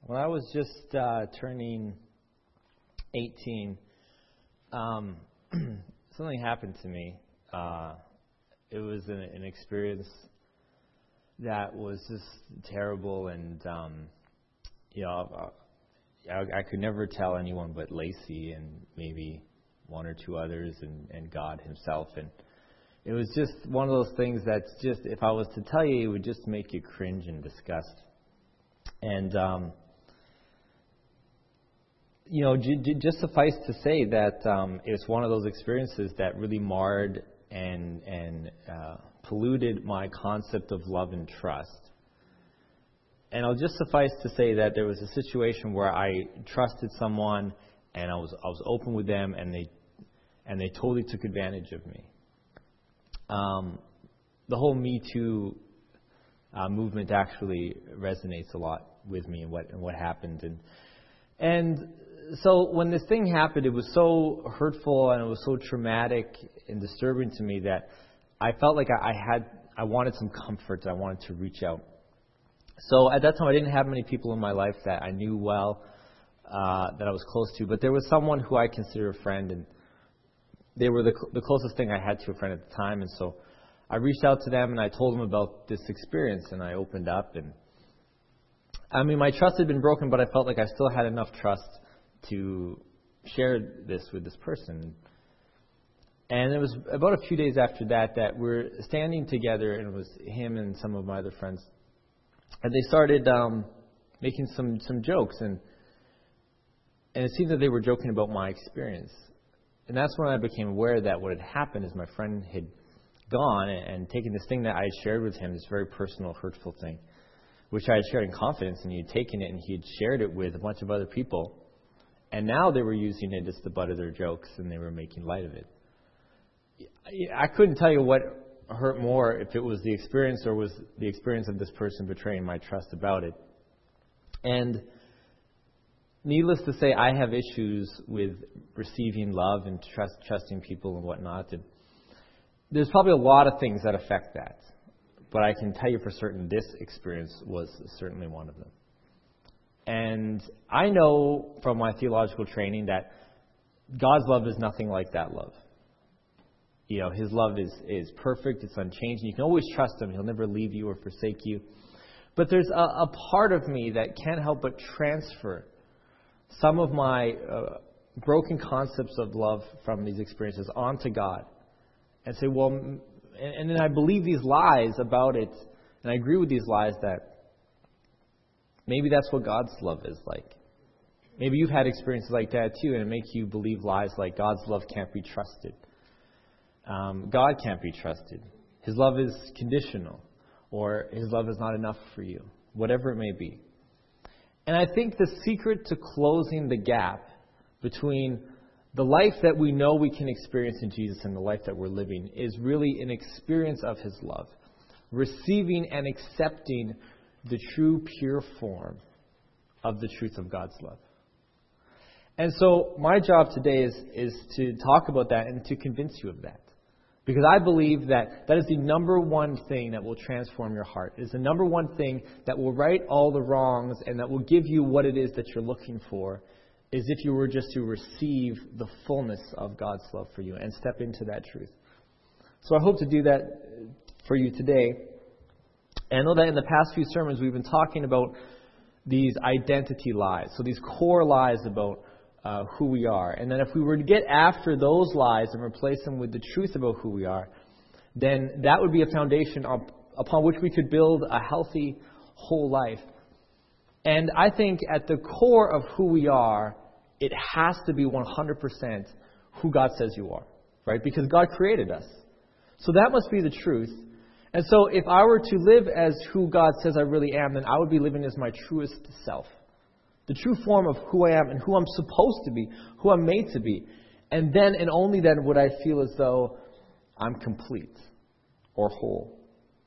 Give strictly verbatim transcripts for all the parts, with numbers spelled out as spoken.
When I was just uh, turning eighteen, um, something happened to me. Uh, it was an, an experience that was just terrible, and um, you know, I, I could never tell anyone but Lacey and maybe one or two others, and, and God Himself. And it was just one of those things that's just, if I was to tell you, it would just make you cringe and disgust. And um, you know, j- j- just suffice to say that um, it's one of those experiences that really marred and and uh, polluted my concept of love and trust. And I'll just suffice to say that there was a situation where I trusted someone, and I was I was open with them, and they and they totally took advantage of me. Um, the whole Me Too uh, movement actually resonates a lot with me and what and what happened, and and. So when this thing happened, it was so hurtful and it was so traumatic and disturbing to me that I felt like I, I had, I wanted some comfort. I wanted to reach out. So at that time, I didn't have many people in my life that I knew well, uh, that I was close to. But there was someone who I consider a friend, and they were the, the closest thing I had to a friend at the time. And so I reached out to them and I told them about this experience, and I opened up. And I mean, my trust had been broken, but I felt like I still had enough trust to share this with this person. And it was about a few days after that that we're standing together, and it was him and some of my other friends. And they started um, making some, some jokes, and and it seemed that they were joking about my experience. And that's when I became aware that what had happened is my friend had gone and, and taken this thing that I had shared with him, this very personal, hurtful thing, which I had shared in confidence, and he had taken it and he had shared it with a bunch of other people. And now they were using it as the butt of their jokes, and they were making light of it. I couldn't tell you what hurt more, if it was the experience or was the experience of this person betraying my trust about it. And needless to say, I have issues with receiving love and trust, trusting people and whatnot. And there's probably a lot of things that affect that. But I can tell you for certain this experience was certainly one of them. And I know from my theological training that God's love is nothing like that love. You know, His love is, is perfect, it's unchanging. You can always trust Him. He'll never leave you or forsake you. But there's a, a part of me that can't help but transfer some of my uh, broken concepts of love from these experiences onto God. And say, well, and, and then I believe these lies about it, and I agree with these lies that maybe that's what God's love is like. Maybe you've had experiences like that too, and it makes you believe lies like God's love can't be trusted. Um, God can't be trusted. His love is conditional, or His love is not enough for you, whatever it may be. And I think the secret to closing the gap between the life that we know we can experience in Jesus and the life that we're living is really an experience of His love. Receiving and accepting the true, pure form of the truth of God's love. And so my job today is, is to talk about that and to convince you of that. Because I believe that that is the number one thing that will transform your heart. It is the number one thing that will right all the wrongs and that will give you what it is that you're looking for, is if you were just to receive the fullness of God's love for you and step into that truth. So I hope to do that for you today. And I know that in the past few sermons we've been talking about these identity lies. So these core lies about uh, who we are. And then if we were to get after those lies and replace them with the truth about who we are, then that would be a foundation up, upon which we could build a healthy, whole life. And I think at the core of who we are, it has to be one hundred percent who God says you are, right? Because God created us. So that must be the truth. And so if I were to live as who God says I really am, then I would be living as my truest self. The true form of who I am and who I'm supposed to be, who I'm made to be. And then and only then would I feel as though I'm complete or whole.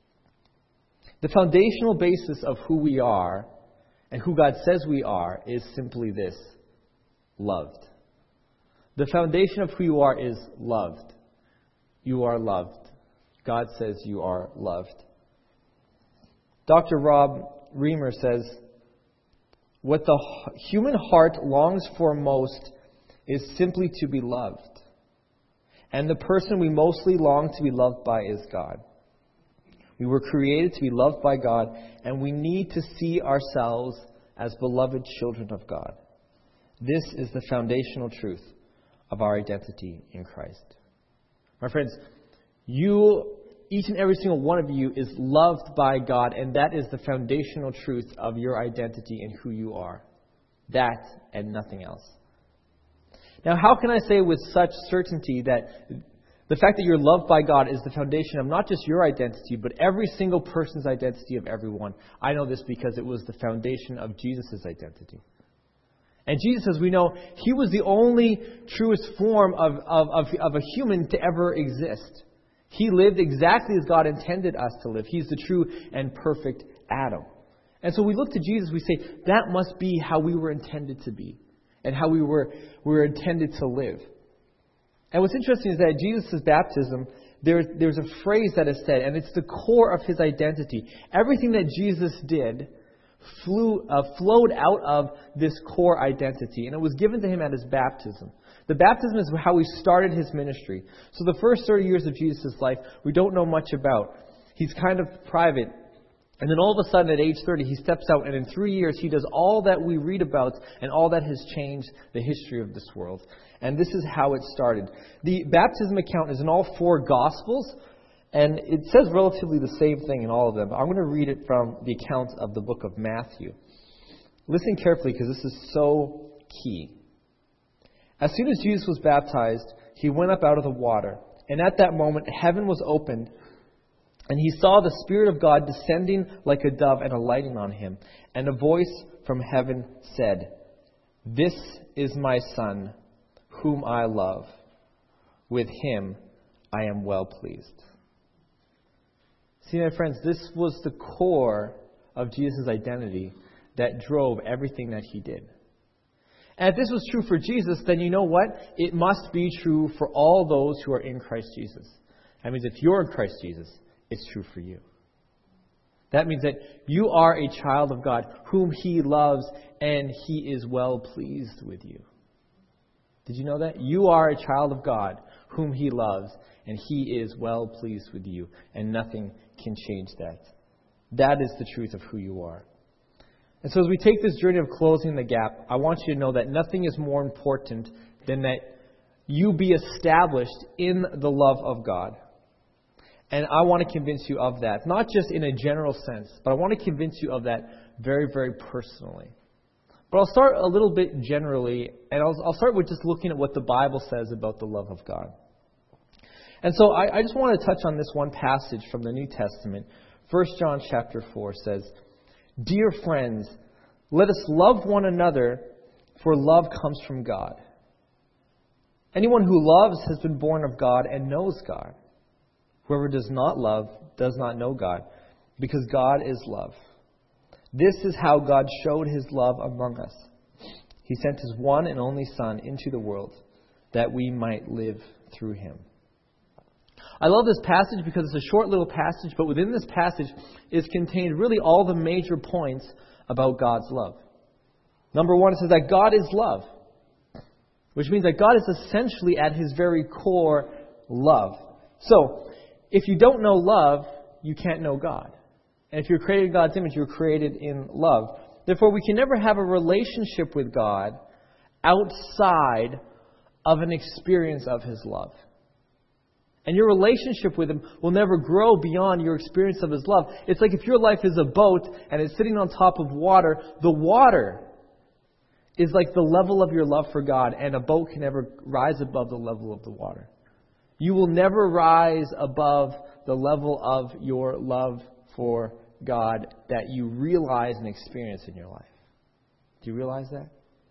The foundational basis of who we are and who God says we are is simply this: loved. The foundation of who you are is loved. You are loved. God says you are loved. Doctor Rob Reamer says, What the human heart longs for most is simply to be loved. And the person we mostly long to be loved by is God. We were created to be loved by God, and we need to see ourselves as beloved children of God. This is the foundational truth of our identity in Christ. My friends, you, each and every single one of you, is loved by God, and that is the foundational truth of your identity and who you are. That and nothing else. Now, how can I say with such certainty that the fact that you're loved by God is the foundation of not just your identity, but every single person's identity of everyone? I know this because it was the foundation of Jesus' identity. And Jesus, as we know, He was the only truest form of, of, of, of a human to ever exist. He lived exactly as God intended us to live. He's the true and perfect Adam. And so we look to Jesus, we say, that must be how we were intended to be, and how we were, we were intended to live. And what's interesting is that at Jesus' baptism, there, there's a phrase that is said, and it's the core of His identity. Everything that Jesus did flew, uh, flowed out of this core identity, and it was given to Him at His baptism. The baptism is how He started His ministry. So the first thirty years of Jesus' life, we don't know much about. He's kind of private. And then all of a sudden at age thirty, He steps out, and in three years He does all that we read about and all that has changed the history of this world. And this is how it started. The baptism account is in all four Gospels, and it says relatively the same thing in all of them. I'm going to read it from the account of the book of Matthew. Listen carefully, because this is so key. As soon as Jesus was baptized, He went up out of the water, and at that moment heaven was opened, and He saw the Spirit of God descending like a dove and alighting on Him. And a voice from heaven said, "This is my Son, whom I love. With Him I am well pleased." See, my friends, this was the core of Jesus' identity that drove everything that He did. And if this was true for Jesus, then you know what? It must be true for all those who are in Christ Jesus. That means if you're in Christ Jesus, it's true for you. That means that you are a child of God whom He loves, and He is well pleased with you. Did you know that? You are a child of God whom He loves, and He is well pleased with you, and nothing can change that. That is the truth of who you are. And so as we take this journey of closing the gap, I want you to know that nothing is more important than that you be established in the love of God. And I want to convince you of that, not just in a general sense, but I want to convince you of that very, very personally. But I'll start a little bit generally, and I'll, I'll start with just looking at what the Bible says about the love of God. And so I, I just want to touch on this one passage from the New Testament. First John chapter four says, "Dear friends, let us love one another, for love comes from God. Anyone who loves has been born of God and knows God. Whoever does not love does not know God, because God is love. This is how God showed His love among us. He sent His one and only Son into the world, that we might live through Him." I love this passage because it's a short little passage, but within this passage is contained really all the major points about God's love. Number one, it says that God is love, which means that God is essentially at His very core love. So, if you don't know love, you can't know God. And if you're created in God's image, you're created in love. Therefore, we can never have a relationship with God outside of an experience of His love. And your relationship with Him will never grow beyond your experience of His love. It's like if your life is a boat and it's sitting on top of water, the water is like the level of your love for God, and a boat can never rise above the level of the water. You will never rise above the level of your love for God that you realize and experience in your life. Do you realize that?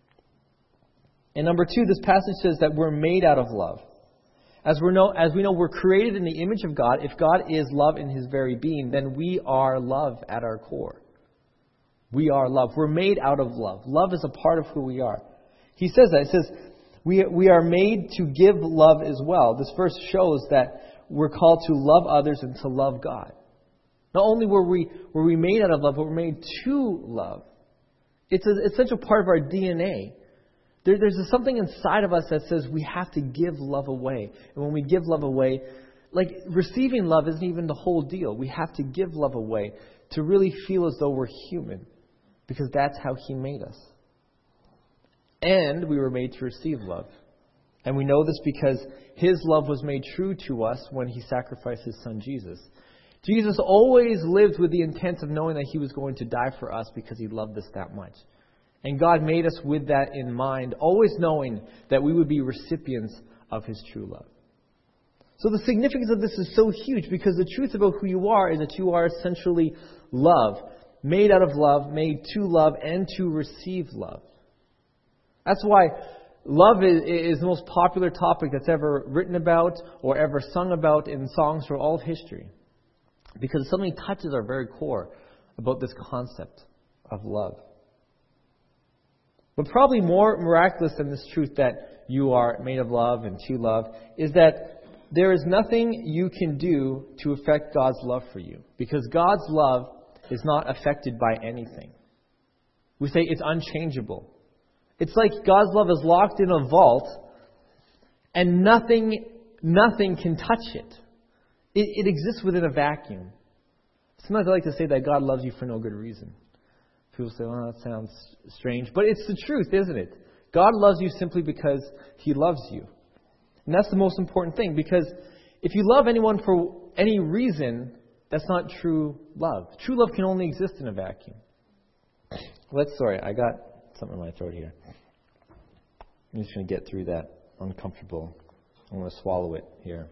And number two, this passage says that we're made out of love. As we know, as we know, we're created in the image of God. If God is love in His very being, then we are love at our core. We are love. We're made out of love. Love is a part of who we are. He says that. It says, we, we are made to give love as well. This verse shows that we're called to love others and to love God. Not only were we, were we made out of love, but we're made to love It's an essential part of our D N A. There, there's something inside of us that says we have to give love away. And when we give love away, like receiving love isn't even the whole deal. We have to give love away to really feel as though we're human, because that's how He made us. And we were made to receive love. And we know this because His love was made true to us when He sacrificed His Son Jesus. Jesus always lived with the intent of knowing that He was going to die for us because He loved us that much. And God made us with that in mind, always knowing that we would be recipients of His true love. So the significance of this is so huge, because the truth about who you are is that you are essentially love, made out of love, made to love, and to receive love. That's why love is, is the most popular topic that's ever written about or ever sung about in songs for all of history. Because something touches our very core about this concept of love. But probably more miraculous than this truth that you are made of love and to love is that there is nothing you can do to affect God's love for you. Because God's love is not affected by anything. We say it's unchangeable. It's like God's love is locked in a vault and nothing, nothing can touch it. It, it exists within a vacuum. Sometimes I like to say that God loves you for no good reason. People say, well, that sounds strange. But it's the truth, isn't it? God loves you simply because He loves you. And that's the most important thing. Because if you love anyone for any reason, that's not true love. True love can only exist in a vacuum. Let's, sorry, I got something in my throat here. I'm just going to get through that uncomfortable. I'm going to swallow it here.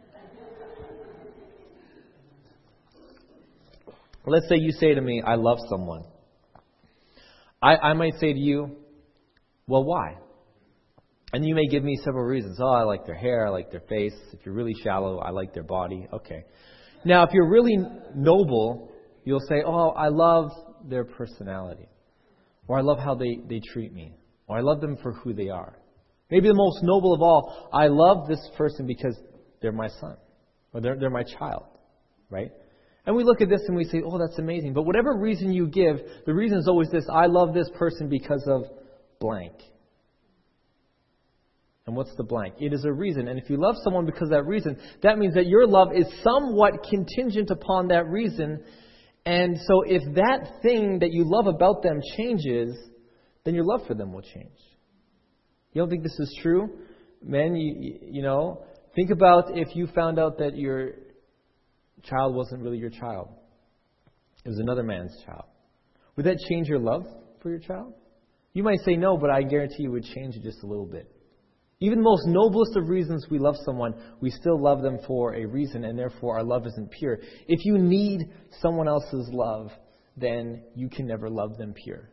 Let's say you say to me, I love someone. I, I might say to you, well, why? And you may give me several reasons. Oh, I like their hair, I like their face. If you're really shallow, I like their body. Okay. Now, if you're really noble, you'll say, oh, I love their personality. Or I love how they, they treat me. Or I love them for who they are. Maybe the most noble of all, I love this person because they're my son. Or they're, they're my child. Right? And we look at this and we say, oh, that's amazing. But whatever reason you give, the reason is always this: I love this person because of blank. And what's the blank? It is a reason. And if you love someone because of that reason, that means that your love is somewhat contingent upon that reason. And so if that thing that you love about them changes, then your love for them will change. You don't think this is true? Men, you, you know, think about if you found out that your child wasn't really your child. It was another man's child. Would that change your love for your child? You might say no, but I guarantee you it would change it just a little bit. Even the most noblest of reasons we love someone, we still love them for a reason, and therefore our love isn't pure. If you need someone else's love, then you can never love them pure.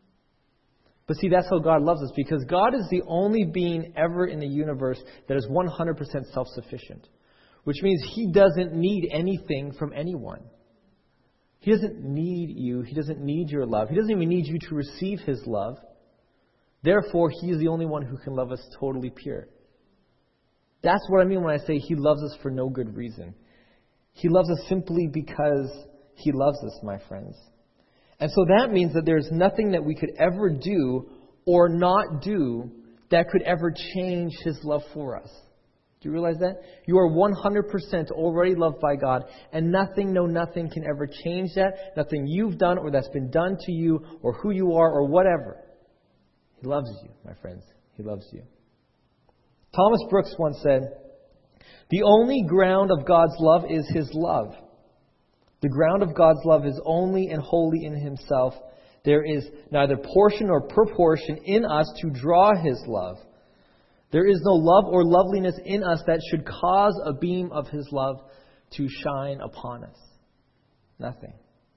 But see, that's how God loves us, because God is the only being ever in the universe that is one hundred percent self-sufficient. Which means He doesn't need anything from anyone. He doesn't need you. He doesn't need your love. He doesn't even need you to receive His love. Therefore, He is the only one who can love us totally pure. That's what I mean when I say He loves us for no good reason. He loves us simply because He loves us, my friends. And so that means that there's nothing that we could ever do or not do that could ever change His love for us. Do you realize that? You are one hundred percent already loved by God, and nothing, no nothing can ever change that. Nothing you've done or that's been done to you or who you are or whatever. He loves you, my friends. He loves you. Thomas Brooks once said, the only ground of God's love is His love. The ground of God's love is only and wholly in Himself. There is neither portion or proportion in us to draw His love. There is no love or loveliness in us that should cause a beam of His love to shine upon us. Nothing.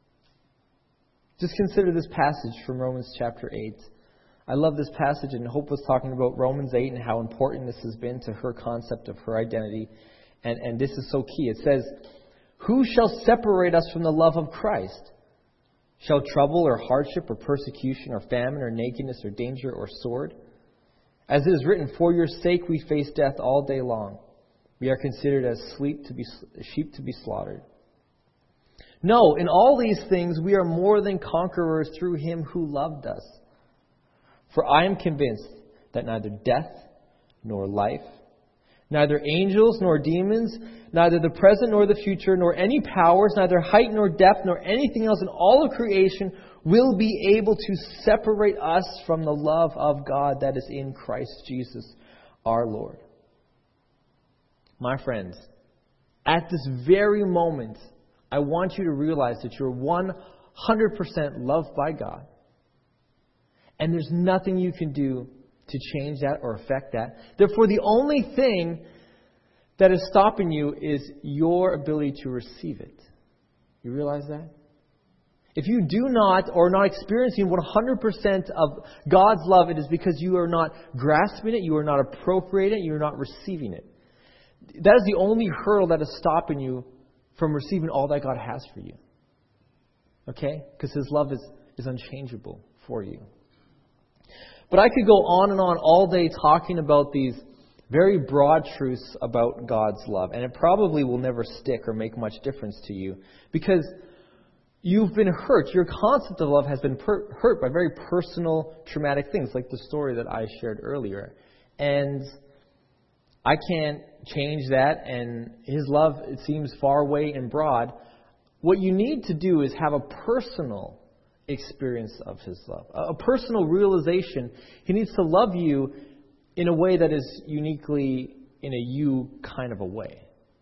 Just consider this passage from Romans chapter eight. I love this passage, and Hope was talking about Romans eight and how important this has been to her concept of her identity. And, and this is so key. It says, who shall separate us from the love of Christ? Shall trouble or hardship or persecution or famine or nakedness or danger or sword? As it is written, for your sake we face death all day long. We are considered as sleep to be, sheep to be slaughtered. No, in all these things we are more than conquerors through Him who loved us. For I am convinced that neither death nor life, neither angels nor demons, neither the present nor the future, nor any powers, neither height nor depth, nor anything else in all of creation will be able to separate us from the love of God that is in Christ Jesus our Lord. My friends, at this very moment, I want you to realize that you're one hundred percent loved by God. And there's nothing you can do to change that or affect that. Therefore, the only thing that is stopping you is your ability to receive it. You realize that? If you do not or are not experiencing one hundred percent of God's love, it is because you are not grasping it, you are not appropriating it, you are not receiving it. That is the only hurdle that is stopping you from receiving all that God has for you. Okay? Because His love is, is unchangeable for you. But I could go on and on all day talking about these very broad truths about God's love. And it probably will never stick or make much difference to you. Because you've been hurt. Your concept of love has been per- hurt by very personal, traumatic things, like the story that I shared earlier. And I can't change that, and His love, it seems far away and broad. What you need to do is have a personal experience of His love, a personal realization. He needs to love you in a way that is uniquely in a you kind of a way.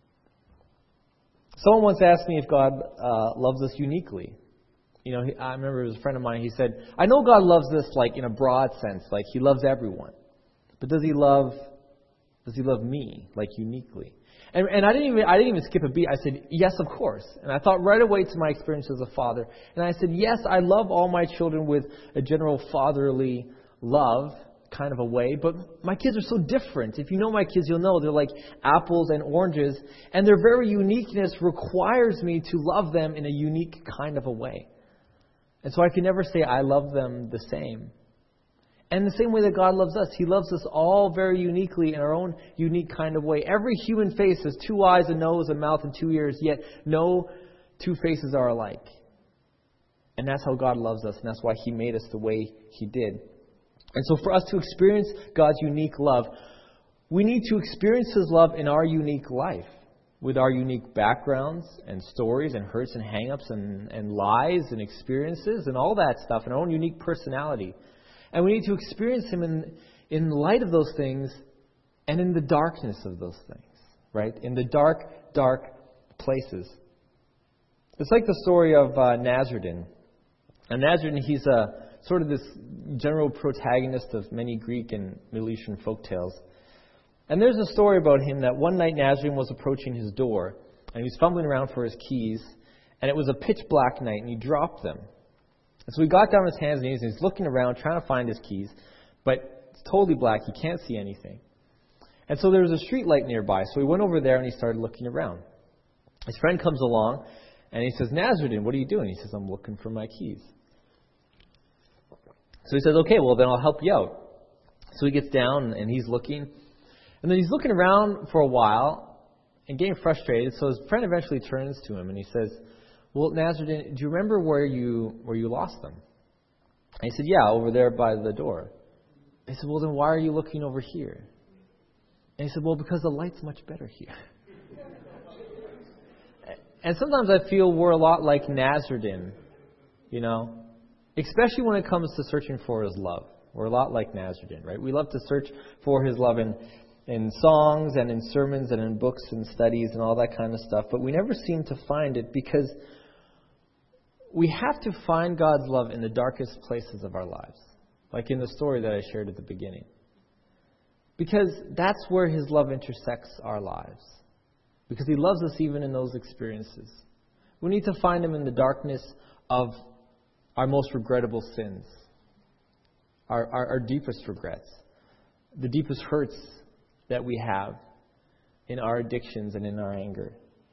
Someone once asked me if God uh, loves us uniquely. You know, he, I remember it was a friend of mine. He said, "I know God loves us like in a broad sense, like He loves everyone, but does He love does He love me like uniquely?" And, and I didn't even I didn't even skip a beat. I said, "Yes, of course." And I thought right away to my experience as a father, and I said, "Yes, I love all my children with a general fatherly love." Kind of a way, but my kids are so different. If you know my kids, you'll know they're like apples and oranges, and their very uniqueness requires me to love them in a unique kind of a way. And so I can never say I love them the same. And the same way that God loves us, He loves us all very uniquely in our own unique kind of way. Every human face has two eyes, a nose, a mouth, and two ears, yet no two faces are alike. And that's how God loves us, and that's why He made us the way He did. And so for us to experience God's unique love, we need to experience His love in our unique life, with our unique backgrounds and stories and hurts and hang-ups and, and lies and experiences and all that stuff, and our own unique personality. And we need to experience Him in, in light of those things and in the darkness of those things, right? In the dark, dark places. It's like the story of uh, Nasruddin. And Nasruddin, he's a sort of this general protagonist of many Greek and Middle Eastern folktales. And there's a story about him that one night Nasruddin was approaching his door, and he was fumbling around for his keys, and it was a pitch black night, and he dropped them. And so he got down on his hands and knees, and he's looking around, trying to find his keys, but it's totally black. He can't see anything. And so there was a street light nearby, so he went over there and he started looking around. His friend comes along, and he says, "Nasruddin, what are you doing?" He says, "I'm looking for my keys." So he says, "Okay, well, then I'll help you out." So he gets down and he's looking. And then he's looking around for a while and getting frustrated. So his friend eventually turns to him and he says, "Well, Nasruddin, do you remember where you where you lost them?" And he said, "Yeah, over there by the door." And he said, "Well, then why are you looking over here?" And he said, "Well, because the light's much better here." And sometimes I feel we're a lot like Nasruddin, you know. Especially when it comes to searching for His love. We're a lot like Nasruddin, right? We love to search for His love in, in songs and in sermons and in books and studies and all that kind of stuff. But we never seem to find it because we have to find God's love in the darkest places of our lives. Like in the story that I shared at the beginning. Because that's where His love intersects our lives. Because He loves us even in those experiences. We need to find Him in the darkness of our most regrettable sins, our, our, our deepest regrets, the deepest hurts that we have in our addictions and in our anger.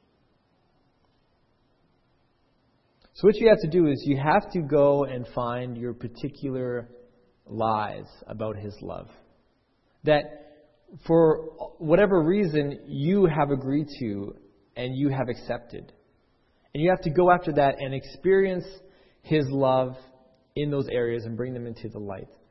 So what you have to do is you have to go and find your particular lies about His love. That for whatever reason you have agreed to and you have accepted. And you have to go after that and experience His love in those areas and bring them into the light.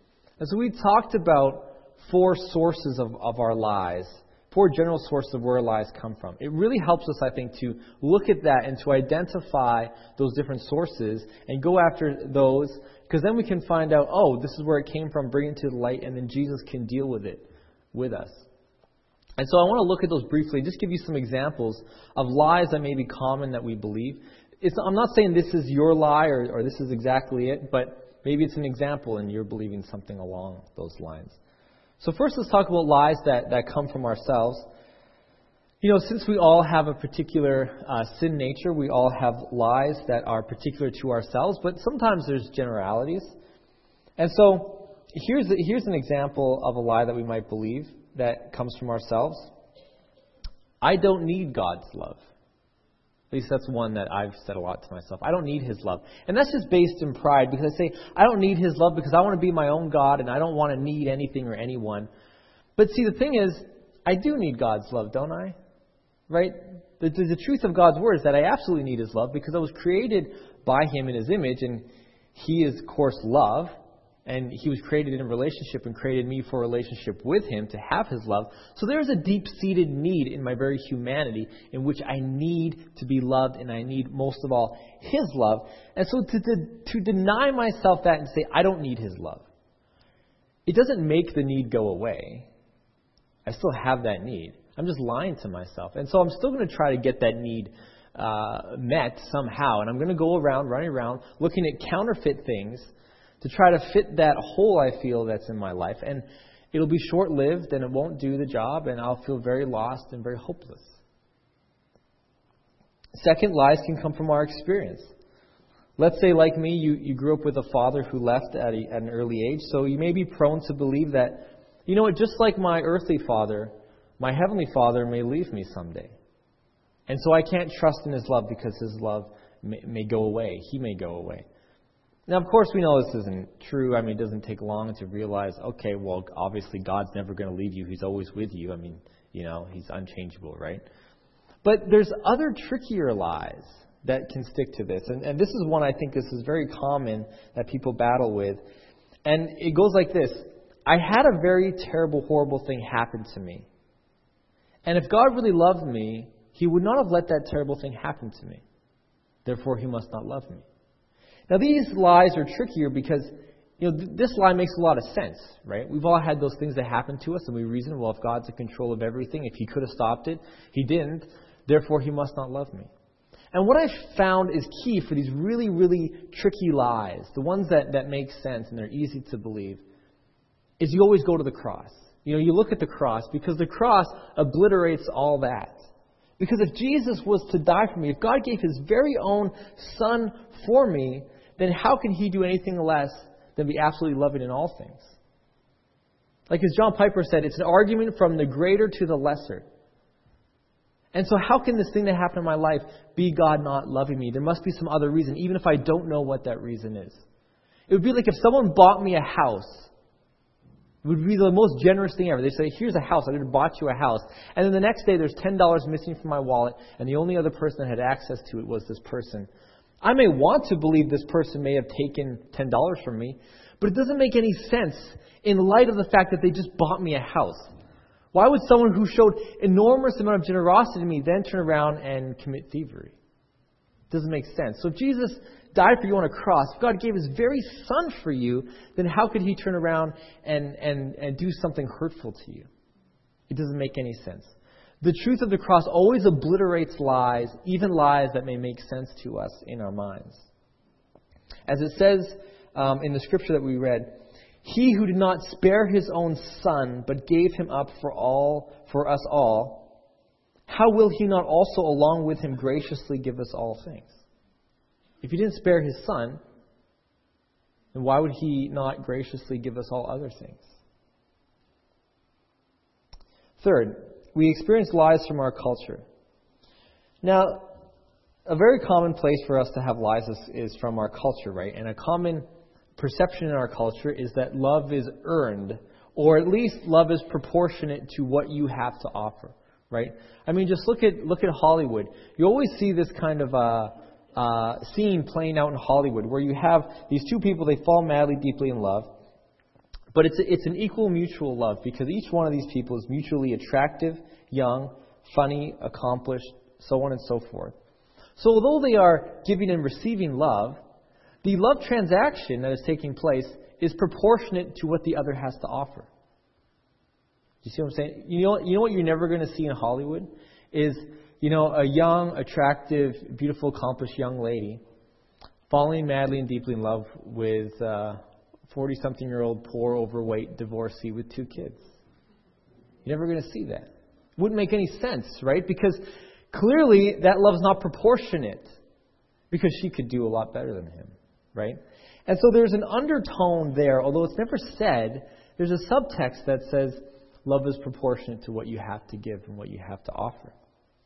And so we talked about four sources of, of our lies, four general sources of where our lies come from. It really helps us, I think, to look at that and to identify those different sources and go after those, because then we can find out, oh, this is where it came from, bring it to the light, and then Jesus can deal with it with us. And so I want to look at those briefly, just give you some examples of lies that may be common that we believe. It's, I'm not saying this is your lie or, or this is exactly it, but maybe it's an example and you're believing something along those lines. So first, let's talk about lies that, that come from ourselves. You know, since we all have a particular uh, sin nature, we all have lies that are particular to ourselves, but sometimes there's generalities. And so here's here's an example of a lie that we might believe that comes from ourselves. I don't need God's love. At least that's one that I've said a lot to myself. I don't need His love. And that's just based in pride, because I say, I don't need His love because I want to be my own God and I don't want to need anything or anyone. But see, the thing is, I do need God's love, don't I? Right? The, the, the truth of God's Word is that I absolutely need His love because I was created by Him in His image, and He is, of course, love. And He was created in a relationship and created me for a relationship with Him to have His love. So there's a deep-seated need in my very humanity in which I need to be loved, and I need, most of all, His love. And so to, to, to deny myself that and say, I don't need His love, it doesn't make the need go away. I still have that need. I'm just lying to myself. And so I'm still going to try to get that need uh, met somehow. And I'm going to go around, running around, looking at counterfeit things to try to fit that hole I feel that's in my life. And it'll be short-lived and it won't do the job and I'll feel very lost and very hopeless. Second, lies can come from our experience. Let's say, like me, you, you grew up with a father who left at, a, at an early age, so you may be prone to believe that, you know what, just like my earthly father, my heavenly Father may leave me someday. And so I can't trust in His love because His love may, may go away. He may go away. Now, of course, we know this isn't true. I mean, it doesn't take long to realize, okay, well, obviously God's never going to leave you. He's always with you. I mean, you know, He's unchangeable, right? But there's other trickier lies that can stick to this. And, and this is one I think this is very common that people battle with. And it goes like this. I had a very terrible, horrible thing happen to me. And if God really loved me, He would not have let that terrible thing happen to me. Therefore, He must not love me. Now, these lies are trickier because, you know, th- this lie makes a lot of sense, right? We've all had those things that happen to us, and we reason, well, if God's in control of everything, if He could have stopped it, He didn't. Therefore, He must not love me. And what I've found is key for these really, really tricky lies, the ones that, that make sense and they're easy to believe, is you always go to the cross. You know, you look at the cross because the cross obliterates all that. Because if Jesus was to die for me, if God gave His very own Son for me, then how can He do anything less than be absolutely loving in all things? Like as John Piper said, it's an argument from the greater to the lesser. And so how can this thing that happened in my life be God not loving me? There must be some other reason, even if I don't know what that reason is. It would be like if someone bought me a house. It would be the most generous thing ever. They say, here's a house. I just bought you a house. And then the next day there's ten dollars missing from my wallet, and the only other person that had access to it was this person. I may want to believe this person may have taken ten dollars from me, but it doesn't make any sense in light of the fact that they just bought me a house. Why would someone who showed enormous amount of generosity to me then turn around and commit thievery? It doesn't make sense. So if Jesus died for you on a cross, if God gave His very Son for you, then how could He turn around and, and, and do something hurtful to you? It doesn't make any sense. The truth of the cross always obliterates lies, even lies that may make sense to us in our minds. As it says um, in the scripture that we read, He who did not spare His own Son, but gave Him up for all for us all, how will He not also along with Him graciously give us all things? If He didn't spare His Son, then why would He not graciously give us all other things? Third, we experience lies from our culture. Now, a very common place for us to have lies is, is from our culture, right? And a common perception in our culture is that love is earned, or at least love is proportionate to what you have to offer, right? I mean, just look at look at Hollywood. You always see this kind of uh, uh, scene playing out in Hollywood where you have these two people, they fall madly, deeply in love, But it's, a, it's an equal mutual love because each one of these people is mutually attractive, young, funny, accomplished, so on and so forth. So although they are giving and receiving love, the love transaction that is taking place is proportionate to what the other has to offer. You see what I'm saying? You know, you know what you're never going to see in Hollywood is, you know, a young, attractive, beautiful, accomplished young lady falling madly and deeply in love with a forty-something-year-old, poor, overweight divorcee with two kids. You're never going to see that. Wouldn't make any sense, right? Because clearly that love's not proportionate because she could do a lot better than him, right? And so there's an undertone there, although it's never said, there's a subtext that says love is proportionate to what you have to give and what you have to offer.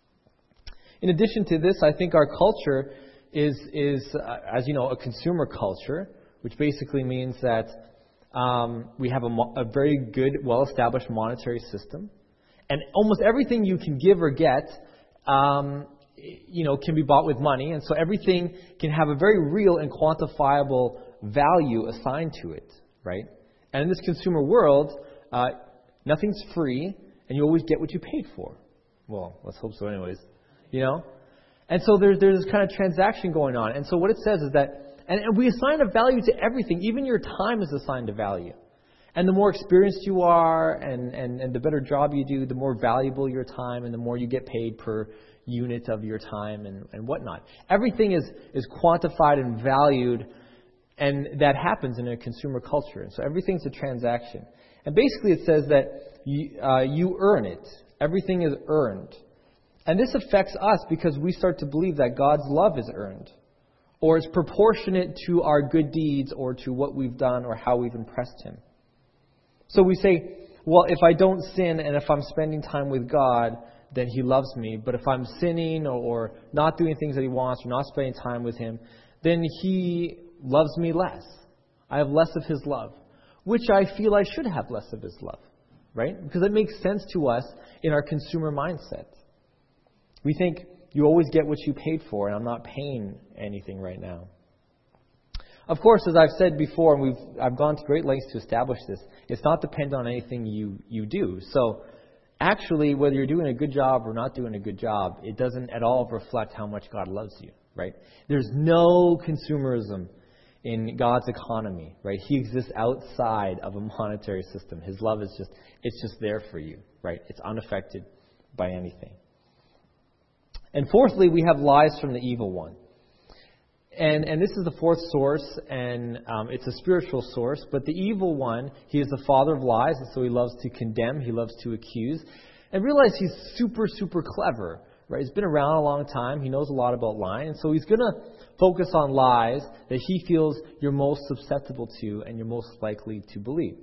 In addition to this, I think our culture is, is uh, as you know, a consumer culture, which basically means that um, we have a, mo- a very good, well-established monetary system. And almost everything you can give or get, um, you know, can be bought with money. And so everything can have a very real and quantifiable value assigned to it, right? And in this consumer world, uh, nothing's free, and you always get what you paid for. Well, let's hope so anyways, you know? And so there's, there's this kind of transaction going on. And so what it says is that, and, and we assign a value to everything. Even your time is assigned a value. And the more experienced you are and, and, and the better job you do, the more valuable your time and the more you get paid per unit of your time and, and whatnot. Everything is, is quantified and valued, and that happens in a consumer culture. And so everything's a transaction. And basically it says that you, uh, you earn it. Everything is earned. And this affects us because we start to believe that God's love is earned, or it's proportionate to our good deeds or to what we've done or how we've impressed Him. So we say, well, if I don't sin and if I'm spending time with God, then He loves me. But if I'm sinning or, or not doing things that He wants or not spending time with Him, then He loves me less. I have less of His love, which I feel I should have less of His love, right? Because it makes sense to us in our consumer mindset. We think you always get what you paid for, and I'm not paying anything right now. Of course, as I've said before, and we've I've gone to great lengths to establish this, it's not dependent on anything you, you do. So actually, whether you're doing a good job or not doing a good job, it doesn't at all reflect how much God loves you, right? There's no consumerism in God's economy, right? He exists outside of a monetary system. His love is just, it's just there for you, right? It's unaffected by anything. And fourthly, we have lies from the evil one. And and this is the fourth source, and um, it's a spiritual source. But the evil one, he is the father of lies, and so he loves to condemn, he loves to accuse. And realize he's super, super clever, right? He's been around a long time, he knows a lot about lying, and so he's going to focus on lies that he feels you're most susceptible to and you're most likely to believe.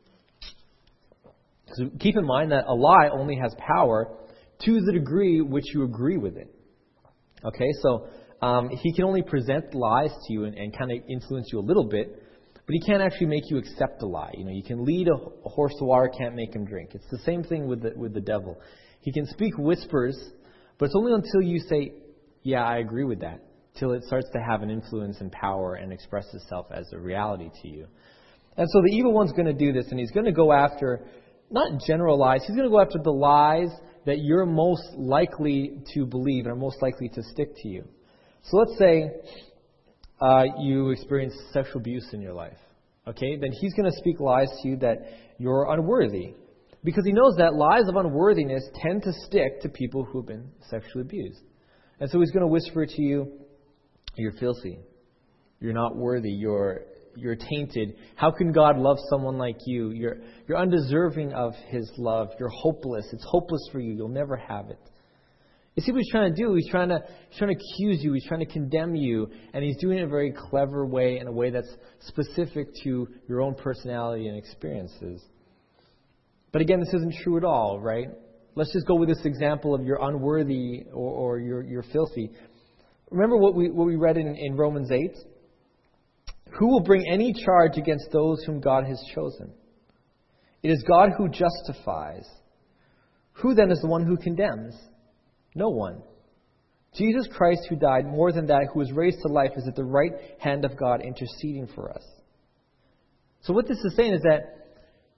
So keep in mind that a lie only has power to the degree which you agree with it. Okay, so um, he can only present lies to you and, and kind of influence you a little bit, but he can't actually make you accept a lie. You know, you can lead a, a horse to water, can't make him drink. It's the same thing with the, with the devil. He can speak whispers, but it's only until you say, yeah, I agree with that, till it starts to have an influence and power and express itself as a reality to you. And so the evil one's going to do this, and he's going to go after, not general lies, he's going to go after the lies that you're most likely to believe and are most likely to stick to you. So let's say uh, you experience sexual abuse in your life. Okay, then he's going to speak lies to you that you're unworthy, because he knows that lies of unworthiness tend to stick to people who have been sexually abused. And so he's going to whisper to you, you're filthy, you're not worthy, you're You're tainted. How can God love someone like you? You're you're undeserving of His love. You're hopeless. It's hopeless for you. You'll never have it. You see what he's trying to do? He's trying to he's trying to accuse you. He's trying to condemn you, and he's doing it in a very clever way, in a way that's specific to your own personality and experiences. But again, this isn't true at all, right? Let's just go with this example of you're unworthy or, or you're you're filthy. Remember what we what we read in, in Romans eight? Who will bring any charge against those whom God has chosen? It is God who justifies. Who then is the one who condemns? No one. Jesus Christ, who died, more than that, who was raised to life, is at the right hand of God interceding for us. So what this is saying is that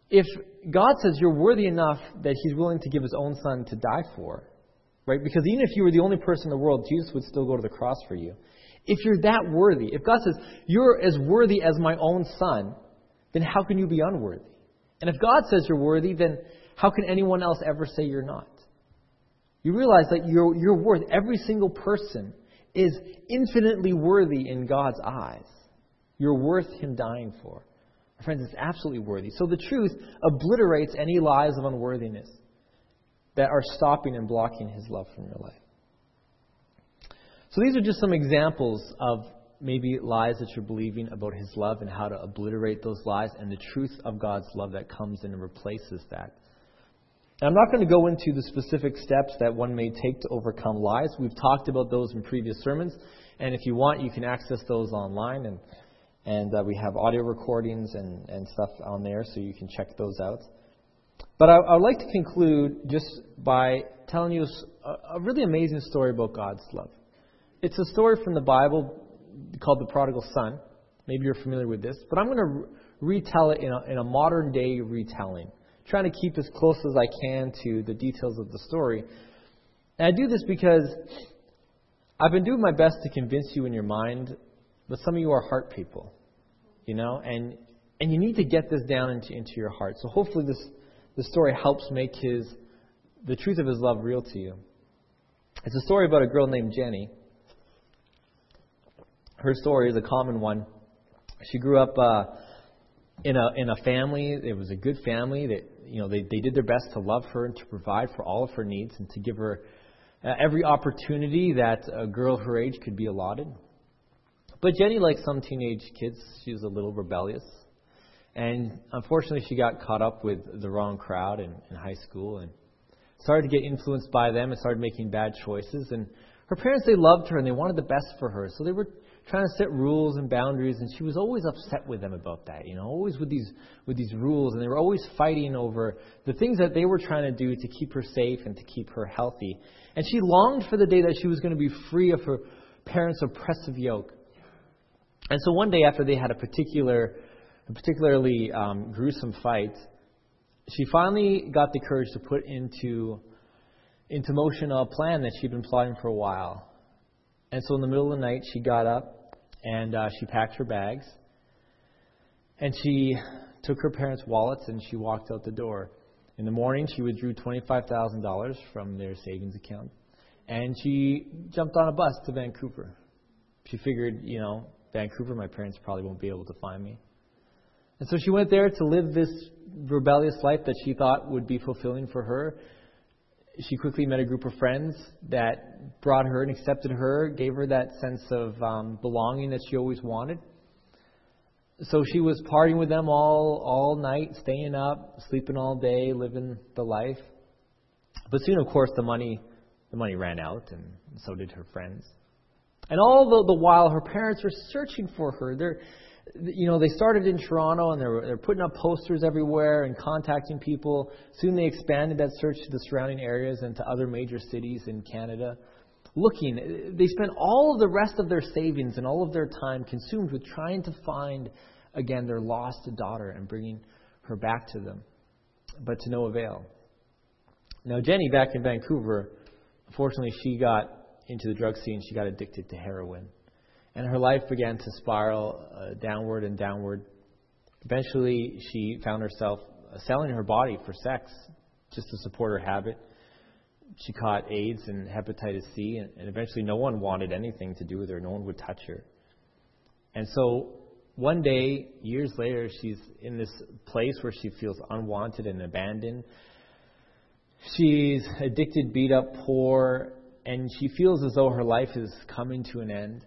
if God says you're worthy enough that He's willing to give His own Son to die for, right? Because even if you were the only person in the world, Jesus would still go to the cross for you. If you're that worthy, if God says you're as worthy as my own Son, then how can you be unworthy? And if God says you're worthy, then how can anyone else ever say you're not? You realize that your your worth, every single person, is infinitely worthy in God's eyes. You're worth Him dying for. Friends, it's absolutely worthy. So the truth obliterates any lies of unworthiness that are stopping and blocking His love from your life. So these are just some examples of maybe lies that you're believing about His love and how to obliterate those lies and the truth of God's love that comes in and replaces that. And I'm not going to go into the specific steps that one may take to overcome lies. We've talked about those in previous sermons. And if you want, you can access those online. And and uh, we have audio recordings and, and stuff on there, so you can check those out. But I, I would like to conclude just by telling you a, a really amazing story about God's love. It's a story from the Bible called The Prodigal Son. Maybe you're familiar with this. But I'm going to re- retell it in a, in a modern day retelling, trying to keep as close as I can to the details of the story. And I do this because I've been doing my best to convince you in your mind, but some of you are heart people, you know, and and you need to get this down into, into your heart. So hopefully this, this story helps make his the truth of His love real to you. It's a story about a girl named Jenny. Her story is a common one. She grew up uh, in a in a family. It was a good family that, you know, they, they did their best to love her and to provide for all of her needs and to give her uh, every opportunity that a girl her age could be allotted. But Jenny, like some teenage kids, she was a little rebellious. And unfortunately, she got caught up with the wrong crowd in, in high school and started to get influenced by them and started making bad choices. And her parents, they loved her and they wanted the best for her. So they were trying to set rules and boundaries, and she was always upset with them about that, you know, always with these with these rules. And they were always fighting over the things that they were trying to do to keep her safe and to keep her healthy. And she longed for the day that she was going to be free of her parents' oppressive yoke. And so one day, after they had a particular, a particularly um, gruesome fight, she finally got the courage to put into into motion a plan that she'd been plotting for a while. And so in the middle of the night, she got up and uh, she packed her bags. And she took her parents' wallets and she walked out the door. In the morning, she withdrew twenty-five thousand dollars from their savings account. And she jumped on a bus to Vancouver. She figured, you know, Vancouver, my parents probably won't be able to find me. And so she went there to live this rebellious life that she thought would be fulfilling for her. She quickly met a group of friends that brought her and accepted her, gave her that sense of um, belonging that she always wanted. So she was partying with them all all night, staying up, sleeping all day, living the life. But soon, of course, the money the money ran out, and so did her friends. And all the, the while, her parents were searching for her. They're, you know, they started in Toronto, and they were they're putting up posters everywhere and contacting people. Soon they expanded that search to the surrounding areas and to other major cities in Canada. Looking, they spent all of the rest of their savings and all of their time consumed with trying to find, again, their lost daughter and bringing her back to them, but to no avail. Now, Jenny, back in Vancouver, unfortunately, she got into the drug scene. She got addicted to heroin. And her life began to spiral uh, downward and downward. Eventually, she found herself uh, selling her body for sex just to support her habit. She caught AIDS and hepatitis C, and, and eventually no one wanted anything to do with her. No one would touch her. And so one day, years later, she's in this place where she feels unwanted and abandoned. She's addicted, beat up, poor, and she feels as though her life is coming to an end.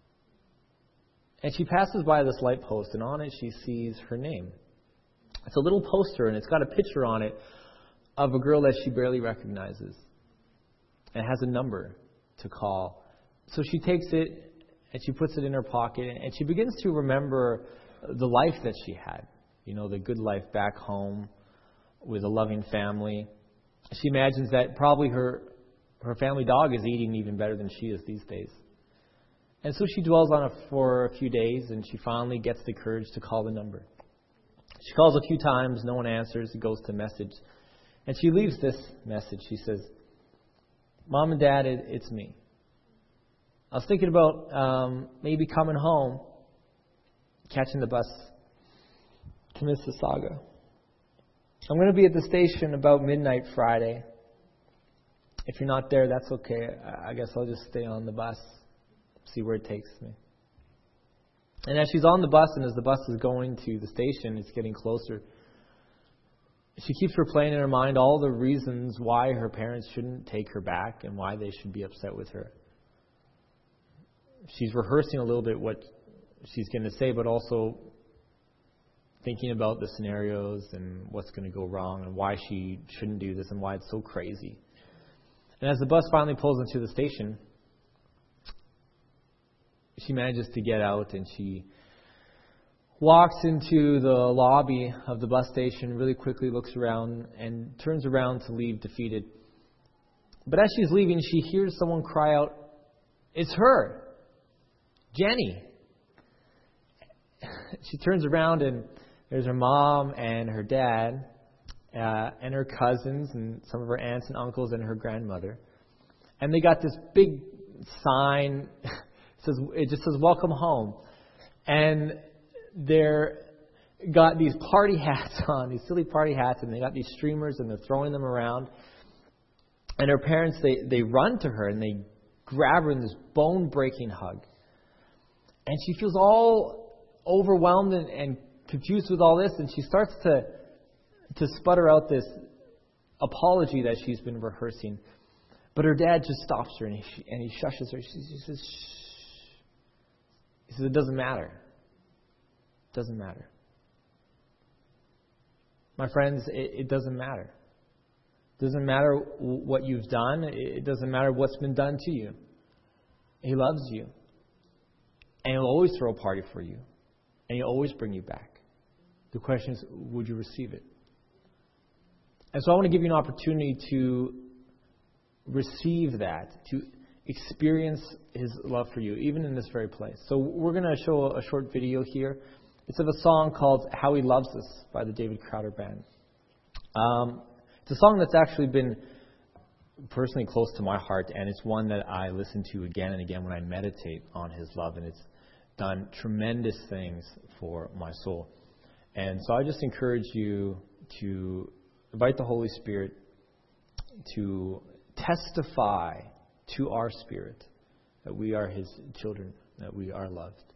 And she passes by this light post, and on it she sees her name. It's a little poster, and it's got a picture on it of a girl that she barely recognizes. And it has a number to call. So she takes it, and she puts it in her pocket, and she begins to remember the life that she had. You know, the good life back home with a loving family. She imagines that probably her her family dog is eating even better than she is these days. And so she dwells on it for a few days, and she finally gets the courage to call the number. She calls a few times, no one answers. It goes to message. And she leaves this message. She says, Mom and Dad, it, it's me. I was thinking about um, maybe coming home, catching the bus to Mississauga. I'm going to be at the station about midnight Friday. If you're not there, that's okay. I guess I'll just stay on the bus, see where it takes me. And as she's on the bus and as the bus is going to the station, it's getting closer. She keeps replaying in her mind all the reasons why her parents shouldn't take her back and why they should be upset with her. She's rehearsing a little bit what she's going to say, but also thinking about the scenarios and what's going to go wrong and why she shouldn't do this and why it's so crazy. And as the bus finally pulls into the station, she manages to get out and she walks into the lobby of the bus station, really quickly looks around and turns around to leave defeated. But as she's leaving, she hears someone cry out, "It's her! Jenny!" She turns around and there's her mom and her dad uh, and her cousins and some of her aunts and uncles and her grandmother. And they got this big sign. It says, it just says, "Welcome home." And they're got these party hats on, these silly party hats, and they got these streamers and they're throwing them around. And her parents, they, they run to her and they grab her in this bone-breaking hug. And she feels all overwhelmed and, and confused with all this, and she starts to to sputter out this apology that she's been rehearsing. But her dad just stops her and he, and he shushes her. She, she says, "Shh." He says, "It doesn't matter. It doesn't matter." My friends, it, it doesn't matter. It doesn't matter what you've done. It doesn't matter what's been done to you. He loves you. And He'll always throw a party for you. And He'll always bring you back. The question is, would you receive it? And so I want to give you an opportunity to receive that, to experience His love for you, even in this very place. So we're going to show a short video here. It's of a song called "How He Loves Us" by the David Crowder Band. Um, it's a song that's actually been personally close to my heart, and it's one that I listen to again and again when I meditate on His love, and it's done tremendous things for my soul. And so I just encourage you to invite the Holy Spirit to testify to our spirit that we are His children, that we are loved.